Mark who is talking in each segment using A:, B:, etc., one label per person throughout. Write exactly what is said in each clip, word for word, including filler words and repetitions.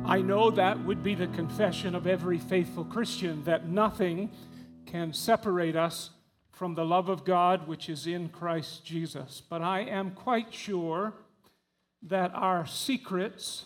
A: I know that would be the confession of every faithful Christian, that nothing can separate us from the love of God which is in Christ Jesus. But I am quite sure that our secrets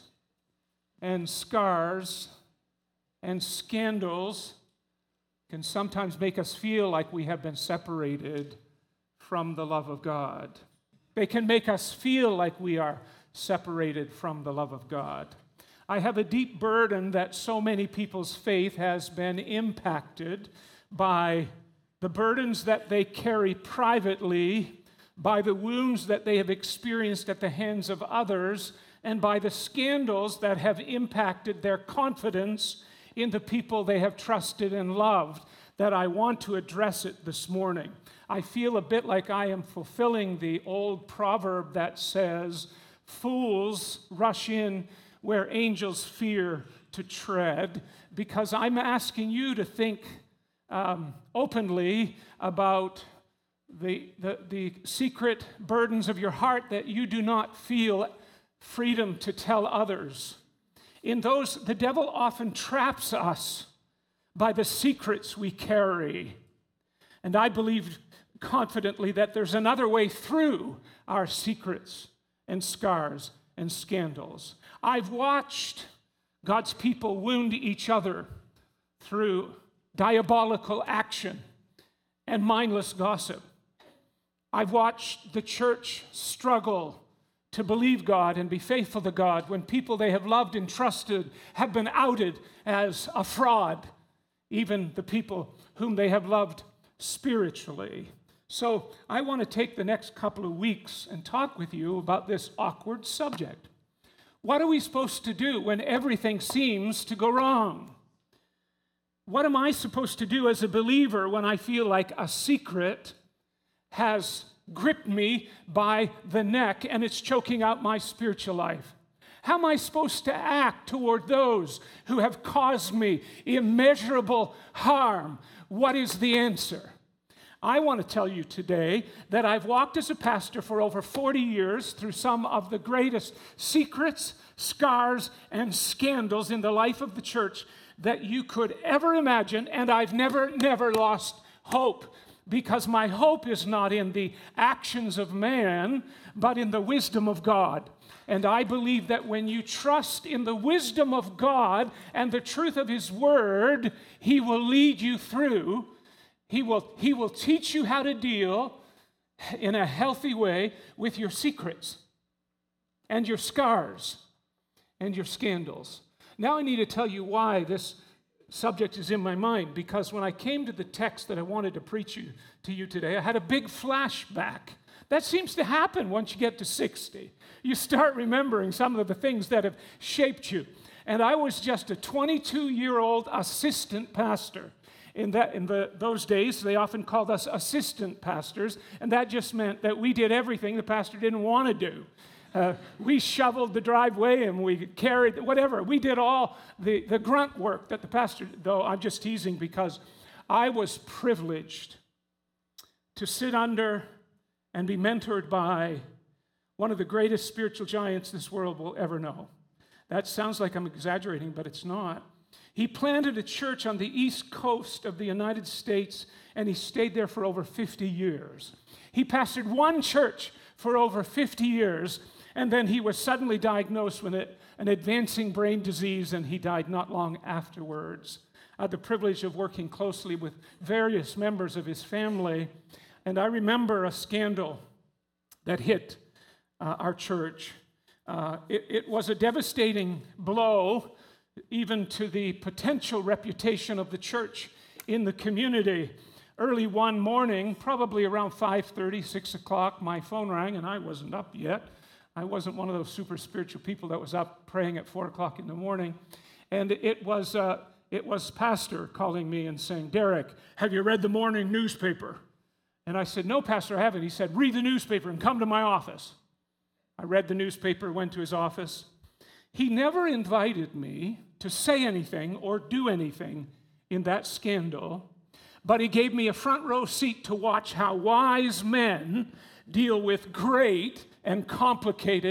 A: and scars and scandals can sometimes make us feel like we have been separated from the love of God. They can make us feel like we are separated from the love of God. I have a deep burden that so many people's faith has been impacted by the burdens that they carry privately, by the wounds that they have experienced at the hands of others, and by the scandals that have impacted their confidence in the people they have trusted and loved, that I want to address it this morning. I feel a bit like I am fulfilling the old proverb that says, "Fools rush in where angels fear to tread," because I'm asking you to think um, openly about the, the, the secret burdens of your heart that you do not feel freedom to tell others. In those, the devil often traps us by the secrets we carry. And I believe confidently that there's another way through our secrets and scars and scandals. I've watched God's people wound each other through diabolical action and mindless gossip. I've watched the church struggle to believe God and be faithful to God when people they have loved and trusted have been outed as a fraud, even the people whom they have loved spiritually. So I want to take the next couple of weeks and talk with you about this awkward subject. What are we supposed to do when everything seems to go wrong? What am I supposed to do as a believer when I feel like a secret has gripped me by the neck and it's choking out my spiritual life? How am I supposed to act toward those who have caused me immeasurable harm? What is the answer? I want to tell you today that I've walked as a pastor for over forty years through some of the greatest secrets, scars, and scandals in the life of the church that you could ever imagine, and I've never, never lost hope, because my hope is not in the actions of man, but in the wisdom of God. And I believe that when you trust in the wisdom of God and the truth of His Word, He will lead you through. He will, he will teach you how to deal in a healthy way with your secrets and your scars and your scandals. Now I need to tell you why this subject is in my mind, because when I came to the text that I wanted to preach you, to you today, I had a big flashback. That seems to happen once you get to sixty. You start remembering some of the things that have shaped you. And I was just a twenty-two-year-old assistant pastor. In, that, in the, those days, they often called us assistant pastors, and that just meant that we did everything the pastor didn't want to do. Uh, we shoveled the driveway and we carried, whatever. We did all the, the grunt work that the pastor, though I'm just teasing because I was privileged to sit under and be mentored by one of the greatest spiritual giants this world will ever know. That sounds like I'm exaggerating, but it's not. He planted a church on the east coast of the United States, and he stayed there for over fifty years. He pastored one church for over fifty years, and then he was suddenly diagnosed with an advancing brain disease, and he died not long afterwards. I had the privilege of working closely with various members of his family, and I remember a scandal that hit uh, our church. Uh, it, it was a devastating blow even to the potential reputation of the church in the community. Early one morning, probably around five thirty, six o'clock, my phone rang, and I wasn't up yet. I wasn't one of those super spiritual people that was up praying at four o'clock in the morning. And it was, uh, it was Pastor calling me and saying, "Derek, have you read the morning newspaper?" And I said, "No, Pastor, I haven't." He said, "Read the newspaper and come to my office." I read the newspaper, went to his office. He never invited me to say anything or do anything in that scandal, but he gave me a front row seat to watch how wise men deal with great and complicated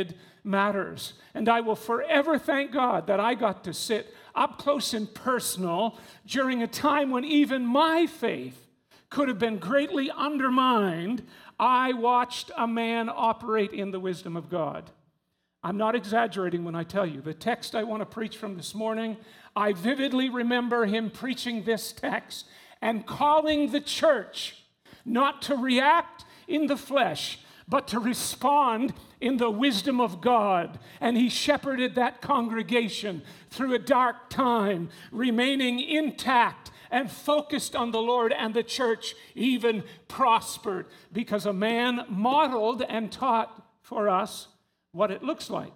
A: matters. And I will forever thank God that I got to sit up close and personal during a time when even my faith could have been greatly undermined. I watched a man operate in the wisdom of God. I'm not exaggerating when I tell you. The text I want to preach from this morning, I vividly remember him preaching this text and calling the church not to react in the flesh, but to respond in the wisdom of God. And he shepherded that congregation through a dark time, remaining intact and focused on the Lord, and the church even prospered because a man modeled and taught for us what it looks like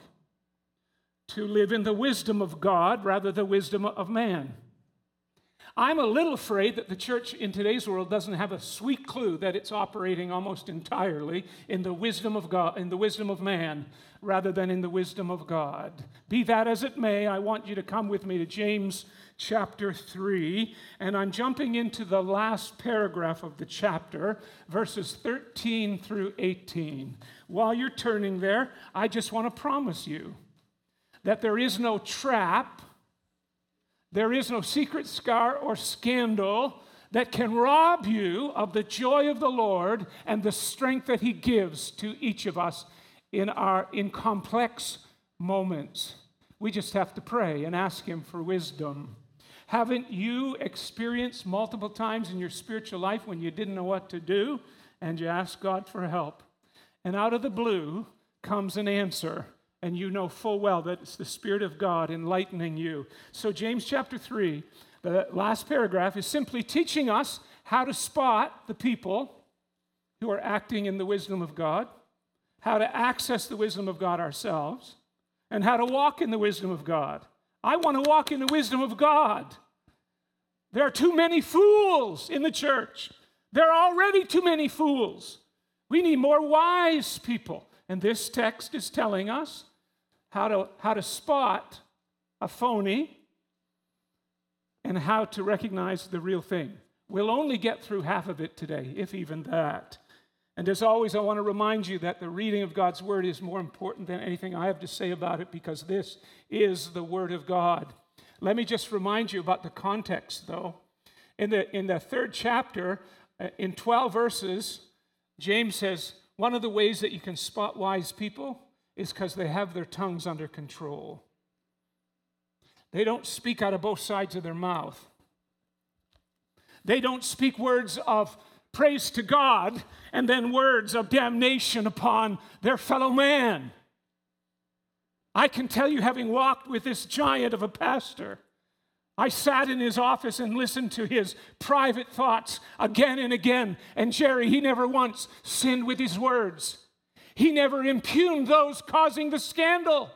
A: to live in the wisdom of God rather than the wisdom of man. I'm a little afraid that the church in today's world doesn't have a sweet clue that it's operating almost entirely in the wisdom of God, in the wisdom of man, rather than in the wisdom of God. Be that as it may, I want you to come with me to James chapter three, and I'm jumping into the last paragraph of the chapter, verses thirteen through eighteen. While you're turning there, I just want to promise you that there is no trap, there is no secret scar or scandal that can rob you of the joy of the Lord and the strength that he gives to each of us in our in complex moments. We just have to pray and ask him for wisdom. Haven't you experienced multiple times in your spiritual life when you didn't know what to do and you asked God for help? And out of the blue comes an answer, and you know full well that it's the Spirit of God enlightening you. So James chapter three, the last paragraph, is simply teaching us how to spot the people who are acting in the wisdom of God, how to access the wisdom of God ourselves, and how to walk in the wisdom of God. I want to walk in the wisdom of God. There are too many fools in the church. There are already too many fools. We need more wise people. And this text is telling us how to, how to spot a phony and how to recognize the real thing. We'll only get through half of it today, if even that. And as always, I want to remind you that the reading of God's Word is more important than anything I have to say about it, because this is the Word of God. Let me just remind you about the context, though. In the, in the third chapter, uh, in twelve verses, James says, one of the ways that you can spot wise people is because they have their tongues under control. They don't speak out of both sides of their mouth. They don't speak words of praise to God and then words of damnation upon their fellow man. I can tell you, having walked with this giant of a pastor, I sat in his office and listened to his private thoughts again and again. And Jerry, he never once sinned with his words. He never impugned those causing the scandal.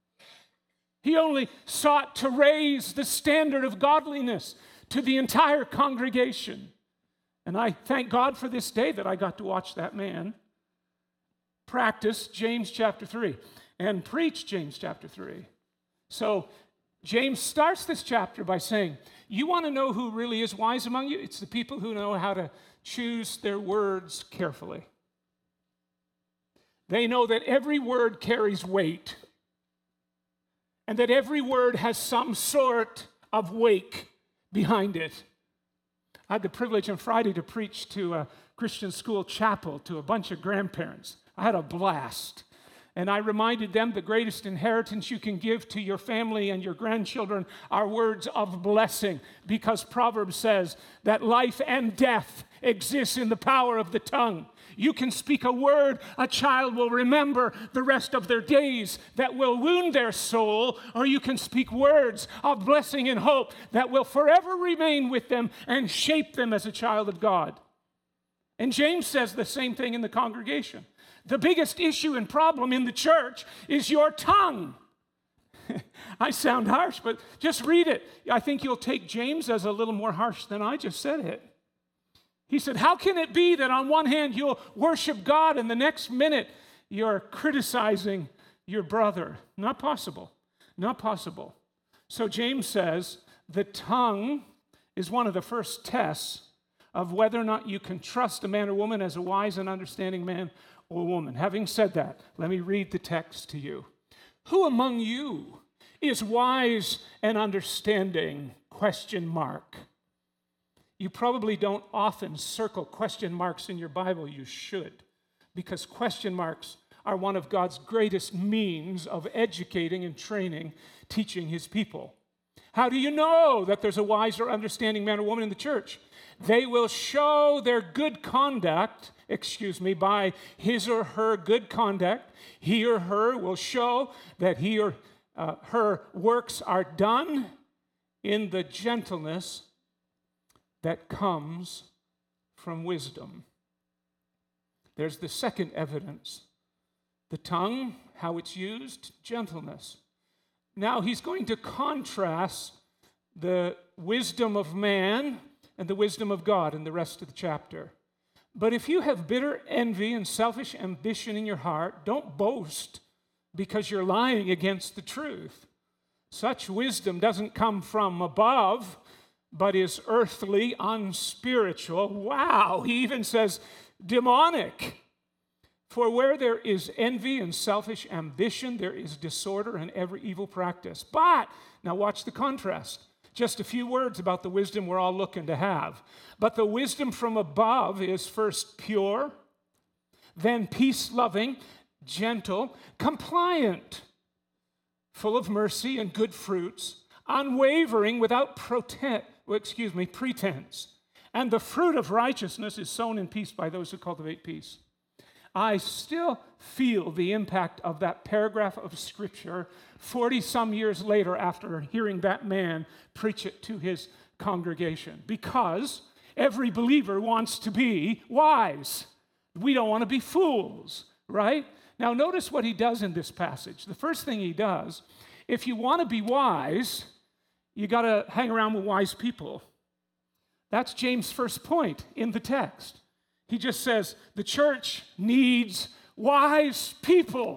A: He only sought to raise the standard of godliness to the entire congregation. And I thank God for this day that I got to watch that man practice James chapter three and preach James chapter three. So James starts this chapter by saying, you want to know who really is wise among you? It's the people who know how to choose their words carefully. They know that every word carries weight and that every word has some sort of wake behind it. I had the privilege on Friday to preach to a Christian school chapel to a bunch of grandparents. I had a blast. And I reminded them the greatest inheritance you can give to your family and your grandchildren are words of blessing, because Proverbs says that life and death exists in the power of the tongue. You can speak a word a child will remember the rest of their days that will wound their soul, or you can speak words of blessing and hope that will forever remain with them and shape them as a child of God. And James says the same thing in the congregation. The biggest issue and problem in the church is your tongue. I sound harsh, but just read it. I think you'll take James as a little more harsh than I just said it. He said, how can it be that on one hand you'll worship God and the next minute you're criticizing your brother? Not possible. Not possible. So James says the tongue is one of the first tests of whether or not you can trust a man or woman as a wise and understanding man or woman. Having said that, let me read the text to you. Who among you is wise and understanding? Question mark. You probably don't often circle question marks in your Bible. You should, because question marks are one of God's greatest means of educating and training, teaching his people. How do you know that there's a wise or understanding man or woman in the church? They will show their good conduct, excuse me, by his or her good conduct. He or her will show that he or uh, her works are done in the gentleness that comes from wisdom. There's the second evidence. The tongue, how it's used, gentleness. Now he's going to contrast the wisdom of man and the wisdom of God in the rest of the chapter. But if you have bitter envy and selfish ambition in your heart, don't boast because you're lying against the truth. Such wisdom doesn't come from above, but is earthly, unspiritual. Wow, he even says demonic. For where there is envy and selfish ambition, there is disorder and every evil practice. But, now watch the contrast. Just a few words about the wisdom we're all looking to have. But the wisdom from above is first pure, then peace-loving, gentle, compliant, full of mercy and good fruits, unwavering, without prote- well, excuse me, pretense. And the fruit of righteousness is sown in peace by those who cultivate peace. I still feel the impact of that paragraph of Scripture forty-some years later after hearing that man preach it to his congregation, because every believer wants to be wise. We don't want to be fools, right? Now notice what he does in this passage. The first thing he does, if you want to be wise, you got to hang around with wise people. That's James' first point in the text. He just says the church needs wise people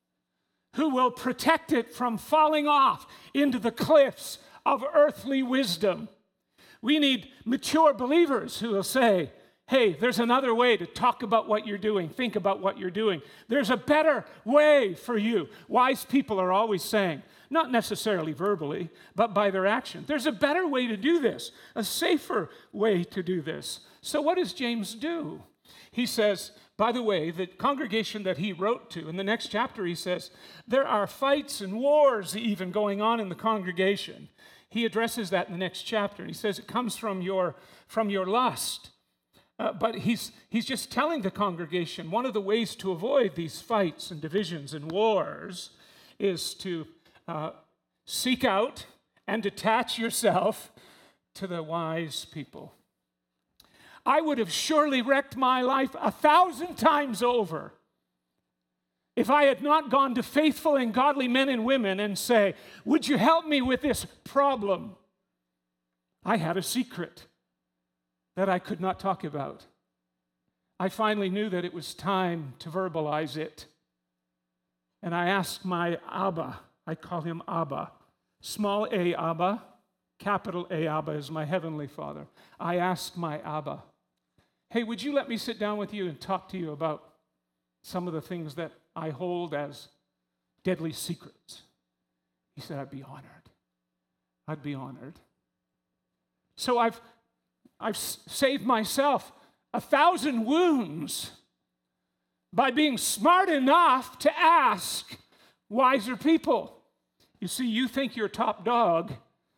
A: who will protect it from falling off into the cliffs of earthly wisdom. We need mature believers who will say, hey, there's another way to talk about what you're doing, think about what you're doing. There's a better way for you. Wise people are always saying, not necessarily verbally, but by their action, there's a better way to do this, a safer way to do this. So what does James do? He says, by the way, the congregation that he wrote to, in the next chapter he says, there are fights and wars even going on in the congregation. He addresses that in the next chapter. And he says it comes from your, from your lust. Uh, but he's, he's just telling the congregation one of the ways to avoid these fights and divisions and wars is to uh, seek out and attach yourself to the wise people. I would have surely wrecked my life a thousand times over if I had not gone to faithful and godly men and women and say, would you help me with this problem? I had a secret that I could not talk about. I finally knew that it was time to verbalize it. And I asked my Abba, I call him Abba, small a Abba, capital A Abba is my heavenly Father. I asked my Abba, hey, would you let me sit down with you and talk to you about some of the things that I hold as deadly secrets? He said, I'd be honored. I'd be honored. So I've, I've saved myself a thousand wounds by being smart enough to ask wiser people. You see, you think you're top dog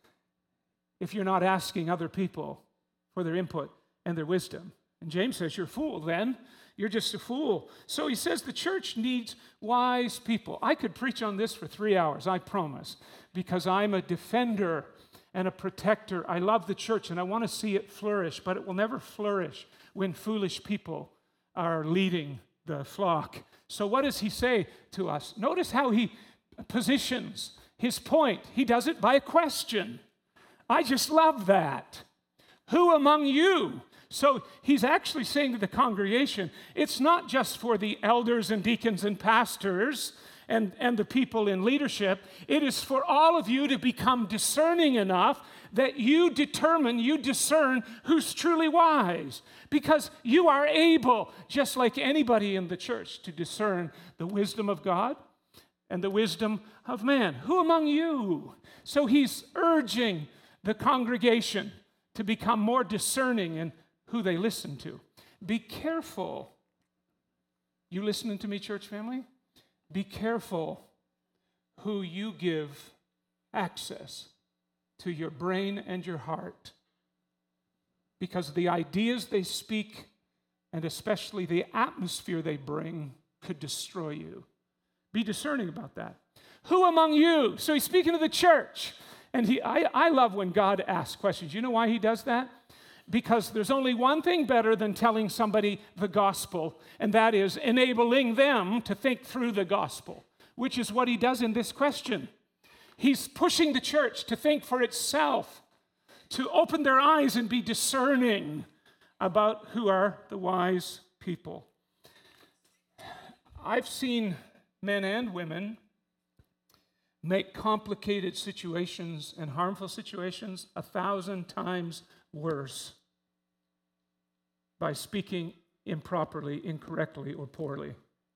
A: if you're not asking other people for their input and their wisdom. And James says, you're a fool then. You're just a fool. So he says the church needs wise people. I could preach on this for three hours, I promise, because I'm a defender and a protector. I love the church and I want to see it flourish, but it will never flourish when foolish people are leading the flock. So what does he say to us? Notice how he positions his point. He does it by a question. I just love that. Who among you? So he's actually saying to the congregation, it's not just for the elders and deacons and pastors and, and the people in leadership. It is for all of you to become discerning enough that you determine, you discern who's truly wise. Because you are able, just like anybody in the church, to discern the wisdom of God and the wisdom of man. Who among you? So he's urging the congregation to become more discerning in who they listen to. Be careful. You listening to me, church family? Be careful who you give access to your brain and your heart, because the ideas they speak, and especially the atmosphere they bring, could destroy you. Be discerning about that. Who among you? So he's speaking to the church. And he, I, I love when God asks questions. You know why he does that? Because there's only one thing better than telling somebody the gospel, and that is enabling them to think through the gospel, which is what he does in this question. He's pushing the church to think for itself, to open their eyes and be discerning about who are the wise people. I've seen men and women make complicated situations and harmful situations a thousand times worse by speaking improperly, incorrectly, or poorly.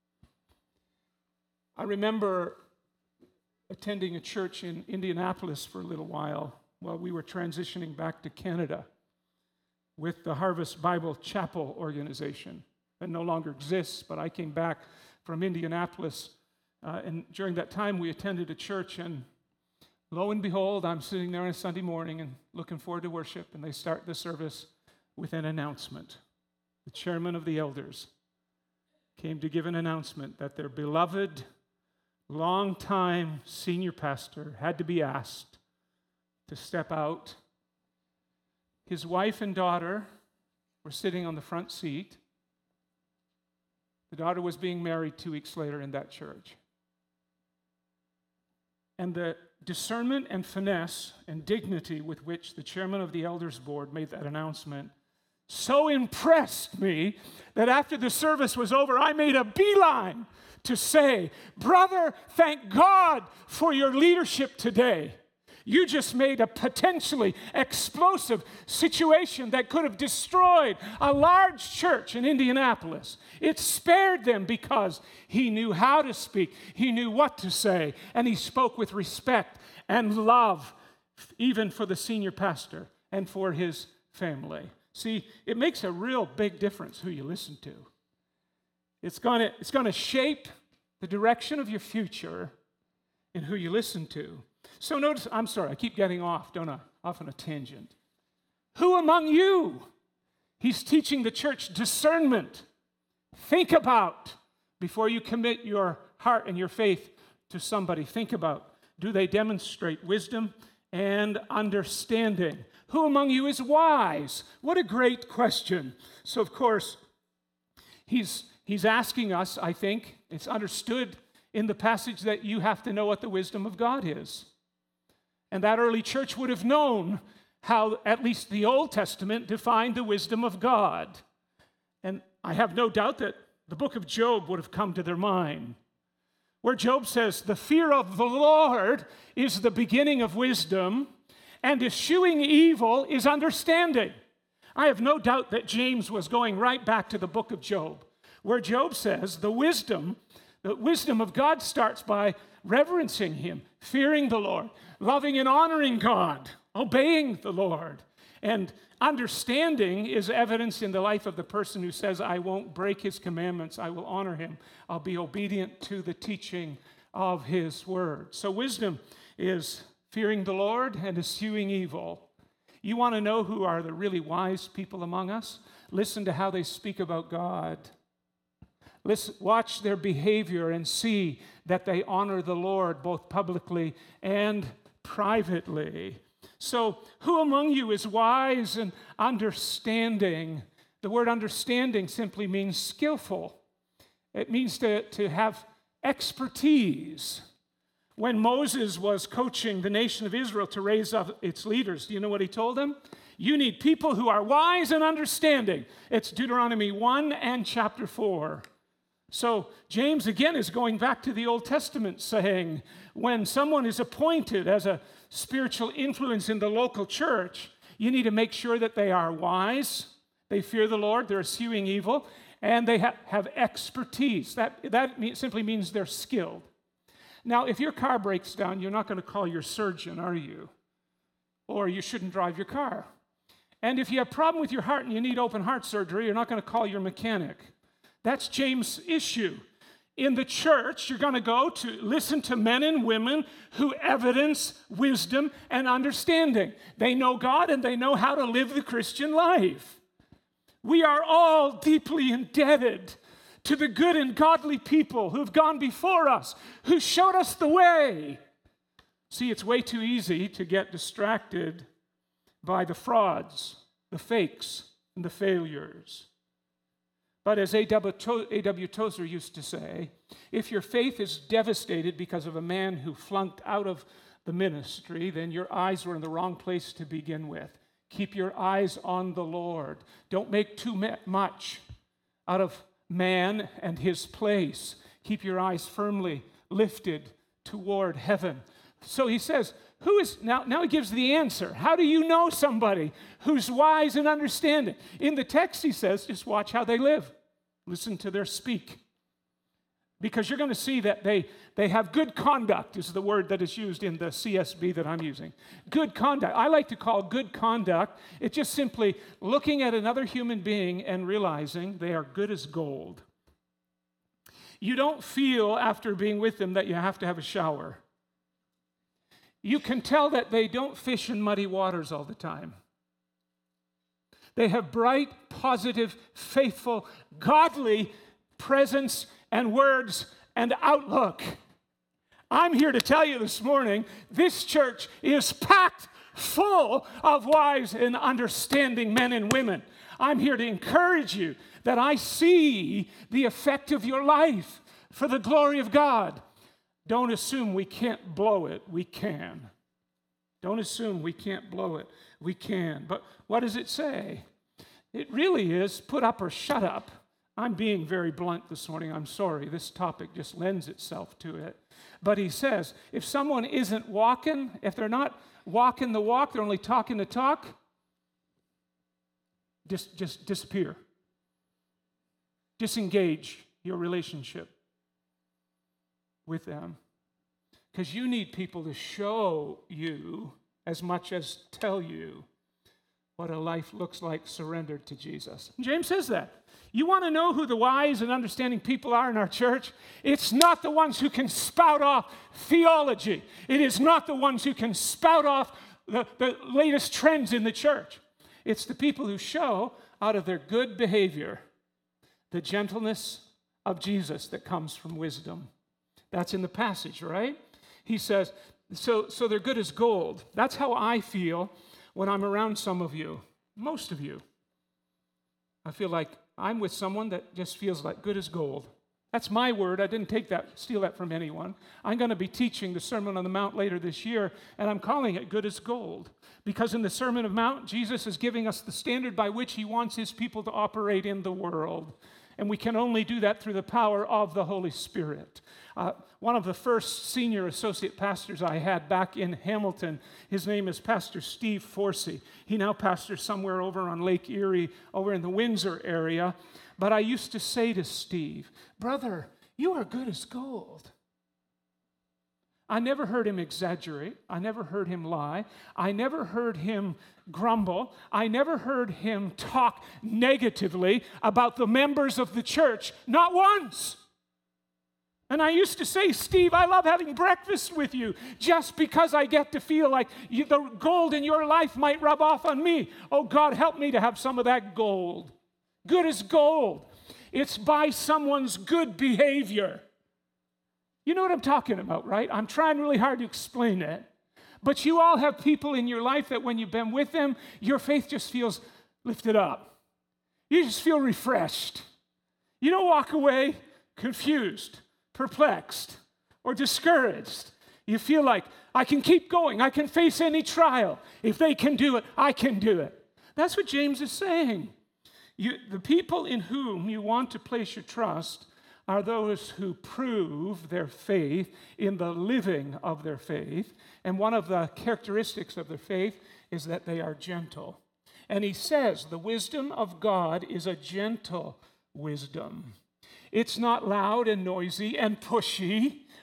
A: I remember attending a church in Indianapolis for a little while while we were transitioning back to Canada with the Harvest Bible Chapel organization. It no longer exists, but I came back from Indianapolis, uh, and during that time we attended a church, and lo and behold, I'm sitting there on a Sunday morning and looking forward to worship, and they start the service with an announcement. The chairman of the elders came to give an announcement that their beloved, long-time senior pastor had to be asked to step out. His wife and daughter were sitting on the front seat. The daughter was being married two weeks later in that church. And the discernment and finesse and dignity with which the chairman of the elders board made that announcement so impressed me that after the service was over, I made a beeline to say, "Brother, thank God for your leadership today. You just made a potentially explosive situation that could have destroyed a large church in Indianapolis. It spared them because he knew how to speak, he knew what to say, and he spoke with respect and love, even for the senior pastor and for his family." See, it makes a real big difference who you listen to. It's gonna, it's gonna shape the direction of your future in who you listen to. So notice, I'm sorry, I keep getting off, don't I? Off on a tangent. Who among you? He's teaching the church discernment. Think about, before you commit your heart and your faith to somebody, think about, do they demonstrate wisdom and understanding? Who among you is wise? What a great question. So of course, he's, he's asking us, I think, it's understood in the passage that you have to know what the wisdom of God is. And that early church would have known how at least the Old Testament defined the wisdom of God. And I have no doubt that the book of Job would have come to their mind, where Job says, "The fear of the Lord is the beginning of wisdom, and eschewing evil is understanding." I have no doubt that James was going right back to the book of Job, where Job says the wisdom, the wisdom of God starts by reverencing him, fearing the Lord, loving and honoring God, obeying the Lord. And understanding is evidence in the life of the person who says, "I won't break his commandments, I will honor him, I'll be obedient to the teaching of his word." So wisdom is fearing the Lord and eschewing evil. You want to know who are the really wise people among us? Listen to how they speak about God. Listen, watch their behavior and see that they honor the Lord both publicly and privately. So, who among you is wise and understanding? The word understanding simply means skillful. It means to, to have expertise. When Moses was coaching the nation of Israel to raise up its leaders, do you know what he told them? You need people who are wise and understanding. It's Deuteronomy one and chapter four. So James again is going back to the Old Testament, saying when someone is appointed as a spiritual influence in the local church, you need to make sure that they are wise, they fear the Lord, they're eschewing evil, and they ha- have expertise. That, that mean, simply means they're skilled. Now, if your car breaks down, you're not going to call your surgeon, are you? Or you shouldn't drive your car. And if you have a problem with your heart and you need open heart surgery, you're not going to call your mechanic. That's James' issue. In the church, you're going to go to listen to men and women who evidence wisdom and understanding. They know God and they know how to live the Christian life. We are all deeply indebted to the good and godly people who've gone before us, who showed us the way. See, it's way too easy to get distracted by the frauds, the fakes, and the failures. But as A W Tozer used to say, if your faith is devastated because of a man who flunked out of the ministry, then your eyes were in the wrong place to begin with. Keep your eyes on the Lord. Don't make too much out of man and his place. Keep your eyes firmly lifted toward heaven. So he says, who is, now, now he gives the answer. How do you know somebody who's wise and understanding? In the text he says, just watch how they live. Listen to their speak. Because you're going to see that they, they have good conduct is the word that is used in the C S B that I'm using. Good conduct. I like to call good conduct, it's just simply looking at another human being and realizing they are good as gold. You don't feel after being with them that you have to have a shower. You can tell that they don't fish in muddy waters all the time. They have bright, positive, faithful, godly presence and words and outlook. I'm here to tell you this morning, this church is packed full of wise and understanding men and women. I'm here to encourage you that I see the effect of your life for the glory of God. Don't assume we can't blow it. We can. Don't assume we can't blow it. We can. But what does it say? It really is put up or shut up. I'm being very blunt this morning. I'm sorry. This topic just lends itself to it. But he says, if someone isn't walking, if they're not walking the walk, they're only talking the talk, just, just disappear. Disengage your relationship with them. Because you need people to show you as much as tell you what a life looks like surrendered to Jesus. And James says that. You want to know who the wise and understanding people are in our church? It's not the ones who can spout off theology. It is not the ones who can spout off the, the latest trends in the church. It's the people who show out of their good behavior the gentleness of Jesus that comes from wisdom. That's in the passage, right? He says, so, so they're good as gold. That's how I feel when I'm around some of you, most of you. I feel like I'm with someone that just feels like good as gold. That's my word. I didn't take that, steal that from anyone. I'm going to be teaching the Sermon on the Mount later this year, and I'm calling it good as gold. Because in the Sermon on the Mount, Jesus is giving us the standard by which he wants his people to operate in the world. And we can only do that through the power of the Holy Spirit. Uh, one of the first senior associate pastors I had back in Hamilton, his name is Pastor Steve Forsey. He now pastors somewhere over on Lake Erie, over in the Windsor area. But I used to say to Steve, brother, you are good as gold. I never heard him exaggerate. I never heard him lie. I never heard him grumble. I never heard him talk negatively about the members of the church. Not once. And I used to say, Steve, I love having breakfast with you just because I get to feel like you, the gold in your life might rub off on me. Oh, God, help me to have some of that gold. Good as gold. It's by someone's good behavior. You know what I'm talking about, right? I'm trying really hard to explain it. But you all have people in your life that when you've been with them, your faith just feels lifted up. You just feel refreshed. You don't walk away confused, perplexed, or discouraged. You feel like, I can keep going. I can face any trial. If they can do it, I can do it. That's what James is saying. You, the people in whom you want to place your trust are those who prove their faith in the living of their faith. And one of the characteristics of their faith is that they are gentle. And he says the wisdom of God is a gentle wisdom. It's not loud and noisy and pushy.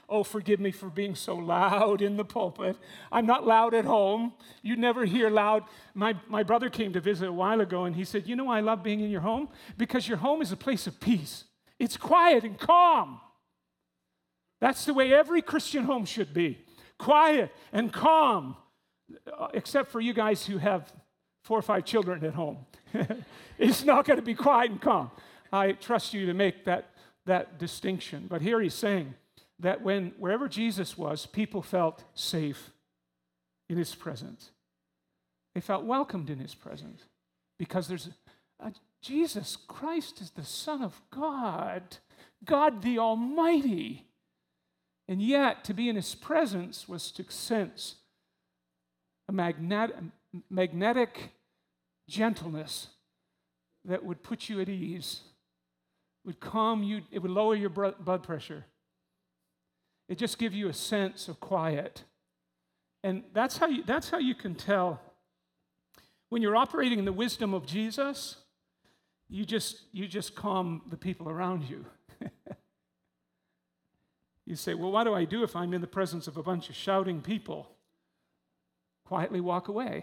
A: Oh, forgive me for being so loud in the pulpit. I'm not loud at home. You never hear loud. My, my brother came to visit a while ago, and he said, you know why I love being in your home? Because your home is a place of peace. It's quiet and calm. That's the way every Christian home should be. Quiet and calm, except for you guys who have four or five children at home. It's not going to be quiet and calm. I trust you to make that, that distinction. But here he's saying that when wherever Jesus was, people felt safe in his presence. They felt welcomed in his presence because there's a, a, Jesus Christ is the Son of God, God the Almighty. And yet, to be in his presence was to sense a magnetic, magnetic gentleness that would put you at ease, would calm you, it would lower your blood pressure. It just gives you a sense of quiet. And that's how you, that's how you can tell when you're operating in the wisdom of Jesus, you just, you just calm the people around you. You say, well, what do I do if I'm in the presence of a bunch of shouting people? Quietly walk away.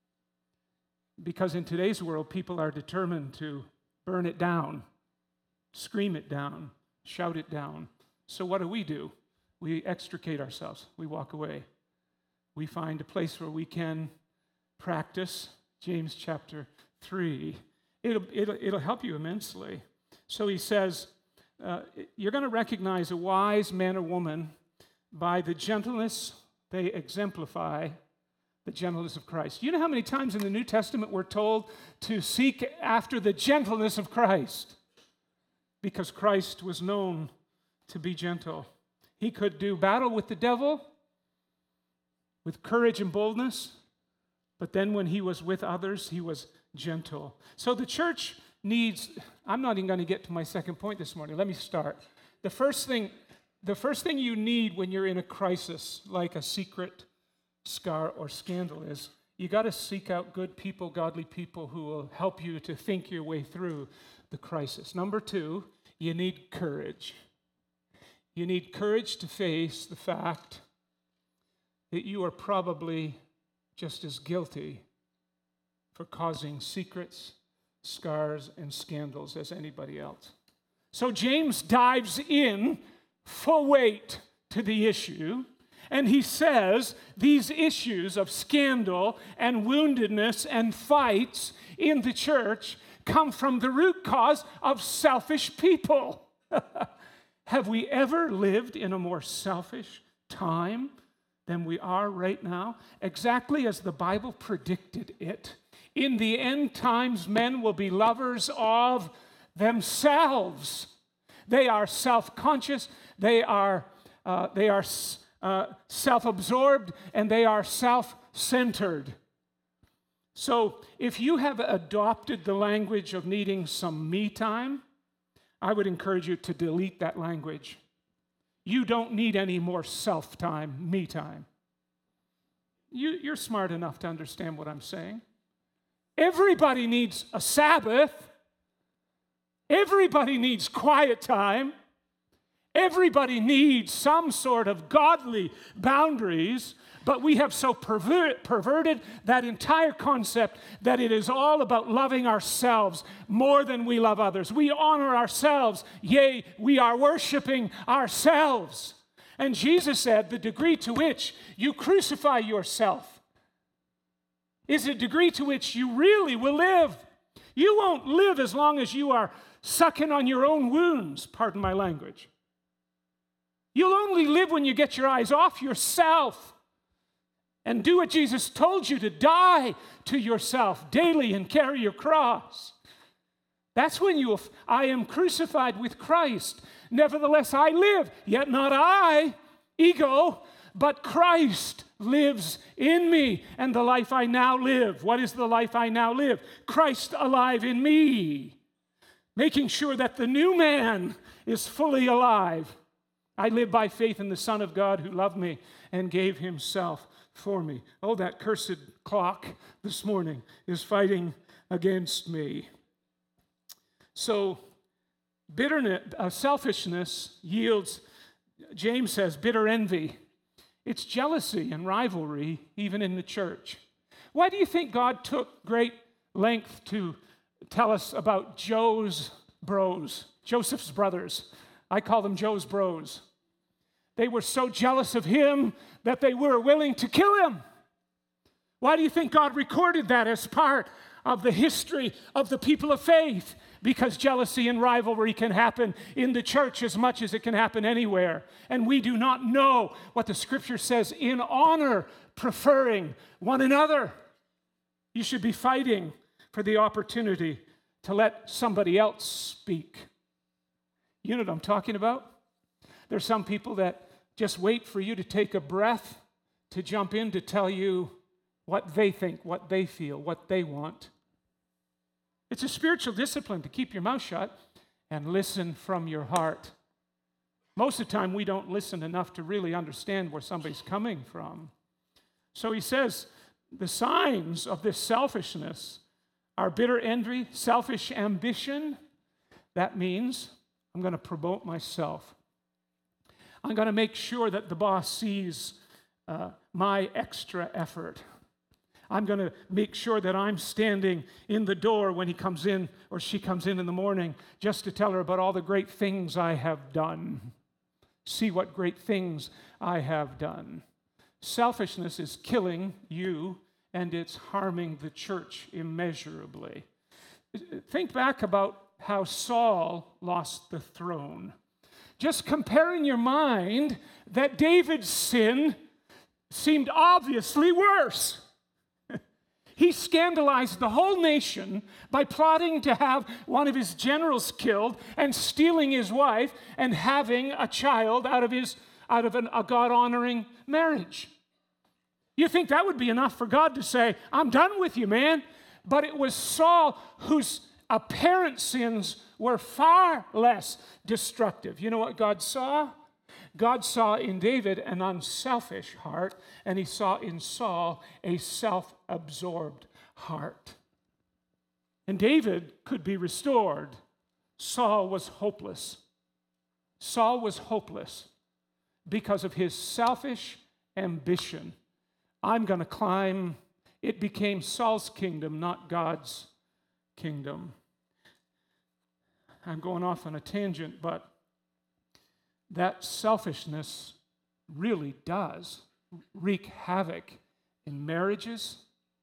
A: Because in today's world, people are determined to burn it down, scream it down, shout it down. So what do we do? We extricate ourselves. We walk away. We find a place where we can practice James chapter three. It'll, it'll, it'll help you immensely. So he says, uh, you're going to recognize a wise man or woman by the gentleness they exemplify, the gentleness of Christ. You know how many times in the New Testament we're told to seek after the gentleness of Christ? Because Christ was known to be gentle. He could do battle with the devil with courage and boldness, but then when he was with others, he was gentle. So the church needs, I'm not even going to get to my second point this morning. Let me start. The first thing, the first thing you need when you're in a crisis, like a secret scar or scandal, is you got to seek out good people, godly people who will help you to think your way through the crisis. Number two, you need courage. You need courage to face the fact that you are probably just as guilty for causing secrets, scars, and scandals as anybody else. So James dives in full weight to the issue, and he says these issues of scandal and woundedness and fights in the church come from the root cause of selfish people. Have we ever lived in a more selfish time than we are right now? Exactly as the Bible predicted it. In the end times, men will be lovers of themselves. They are self-conscious, they are, uh, they are uh, self-absorbed, and they are self-centered. So if you have adopted the language of needing some me time, I would encourage you to delete that language. You don't need any more self-time, me time. You, you're smart enough to understand what I'm saying. Everybody needs a Sabbath. Everybody needs quiet time. Everybody needs some sort of godly boundaries, but we have so pervert, perverted that entire concept that it is all about loving ourselves more than we love others. We honor ourselves, yea, we are worshiping ourselves. And Jesus said the degree to which you crucify yourself is a degree to which you really will live. You won't live as long as you are sucking on your own wounds, pardon my language. You'll only live when you get your eyes off yourself and do what Jesus told you to, die to yourself daily and carry your cross. That's when you will, I am crucified with Christ. Nevertheless, I live, yet not I, ego, but Christ lives in me. And the life I now live, what is the life I now live? Christ alive in me. Making sure that the new man is fully alive. I live by faith in the Son of God who loved me and gave himself for me. Oh, that cursed clock this morning is fighting against me. So, bitterness, uh, selfishness yields James says bitter envy. It's jealousy and rivalry, even in the church. Why do you think God took great length to tell us about Joe's bros, Joseph's brothers? I call them Joe's bros. They were so jealous of him that they were willing to kill him. Why do you think God recorded that as part of the history of the people of faith? Because jealousy and rivalry can happen in the church as much as it can happen anywhere. And we do not know what the Scripture says in honor, preferring one another. You should be fighting for the opportunity to let somebody else speak. You know what I'm talking about? There's some people that just wait for you to take a breath to jump in to tell you what they think, what they feel, what they want. It's a spiritual discipline to keep your mouth shut and listen from your heart. Most of the time, we don't listen enough to really understand where somebody's coming from. So he says, the signs of this selfishness are bitter envy, selfish ambition. That means I'm going to promote myself. I'm going to make sure that the boss sees uh, my extra effort. I'm going to make sure that I'm standing in the door when he comes in or she comes in in the morning just to tell her about all the great things I have done. See what great things I have done. Selfishness is killing you, and it's harming the church immeasurably. Think back about how Saul lost the throne. Just compare in your mind that David's sin seemed obviously worse. He scandalized the whole nation by plotting to have one of his generals killed and stealing his wife and having a child out of his out of an, a God-honoring marriage. You think that would be enough for God to say, I'm done with you, man? But it was Saul whose apparent sins were far less destructive. You know what God saw? God saw in David an unselfish heart, and he saw in Saul a self-absorbed heart. And David could be restored. Saul was hopeless. Saul was hopeless because of his selfish ambition. I'm going to climb. It became Saul's kingdom, not God's kingdom. I'm going off on a tangent, but that selfishness really does wreak havoc in marriages,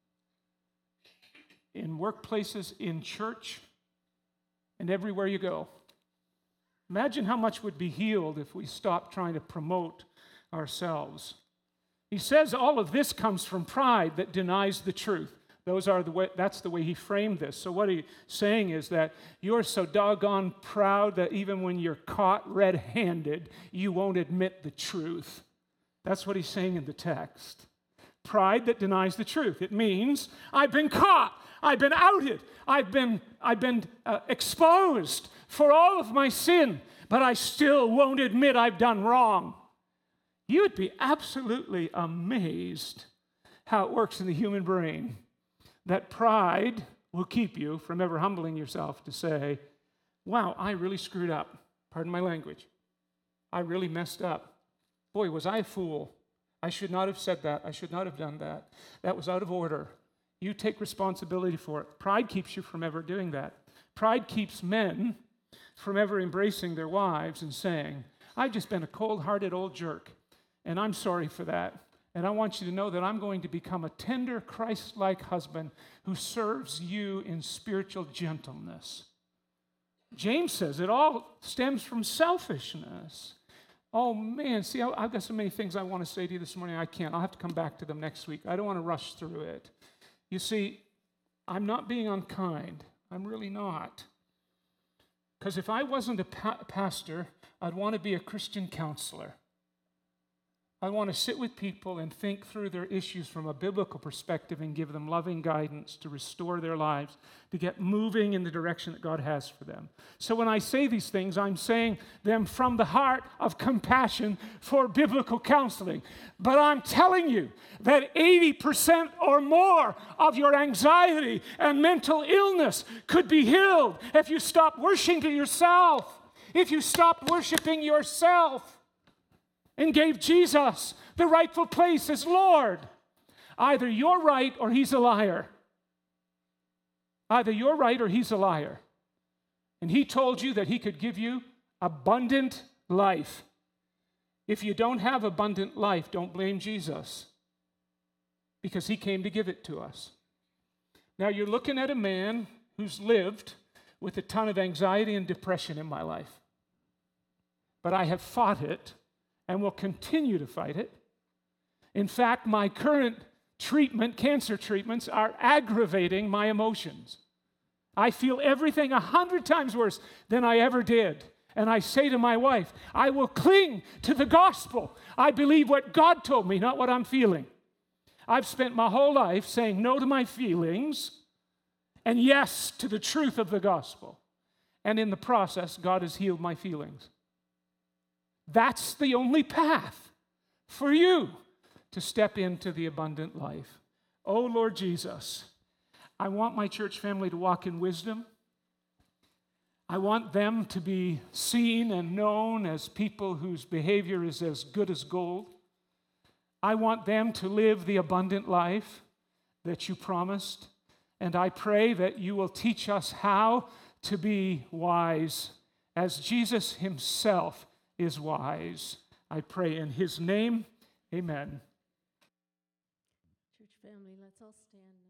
A: in workplaces, in church, and everywhere you go. Imagine how much would be healed if we stopped trying to promote ourselves. He says all of this comes from pride that denies the truth. Those are the way, that's the way he framed this. So what he's saying is that you're so doggone proud that even when you're caught red-handed, you won't admit the truth. That's what he's saying in the text. Pride that denies the truth. It means I've been caught, I've been outed, I've been, I've been uh, exposed for all of my sin, but I still won't admit I've done wrong. You would be absolutely amazed how it works in the human brain. That pride will keep you from ever humbling yourself to say, wow, I really screwed up. Pardon my language. I really messed up. Boy, was I a fool. I should not have said that. I should not have done that. That was out of order. You take responsibility for it. Pride keeps you from ever doing that. Pride keeps men from ever embracing their wives and saying, I've just been a cold-hearted old jerk, and I'm sorry for that. And I want you to know that I'm going to become a tender, Christ-like husband who serves you in spiritual gentleness. James says it all stems from selfishness. Oh, man, see, I've got so many things I want to say to you this morning. I can't. I'll have to come back to them next week. I don't want to rush through it. You see, I'm not being unkind. I'm really not. Because if I wasn't a pa- pastor, I'd want to be a Christian counselor. I want to sit with people and think through their issues from a biblical perspective and give them loving guidance to restore their lives, to get moving in the direction that God has for them. So when I say these things, I'm saying them from the heart of compassion for biblical counseling. But I'm telling you that eighty percent or more of your anxiety and mental illness could be healed if you stop worshiping yourself, if you stop worshiping yourself. and gave Jesus the rightful place as Lord. Either you're right or he's a liar. Either you're right or he's a liar. And he told you that he could give you abundant life. If you don't have abundant life, don't blame Jesus, because he came to give it to us. Now you're looking at a man who's lived with a ton of anxiety and depression in my life. But I have fought it and will continue to fight it. In fact, my current treatment, cancer treatments, are aggravating my emotions. I feel everything a hundred times worse than I ever did. And I say to my wife, I will cling to the gospel. I believe what God told me, not what I'm feeling. I've spent my whole life saying no to my feelings and yes to the truth of the gospel. And in the process, God has healed my feelings. That's the only path for you to step into the abundant life. Oh, Lord Jesus, I want my church family to walk in wisdom. I want them to be seen and known as people whose behavior is as good as gold. I want them to live the abundant life that you promised. And I pray that you will teach us how to be wise as Jesus himself is wise. I pray in his name, amen.
B: Church family, let's all stand now.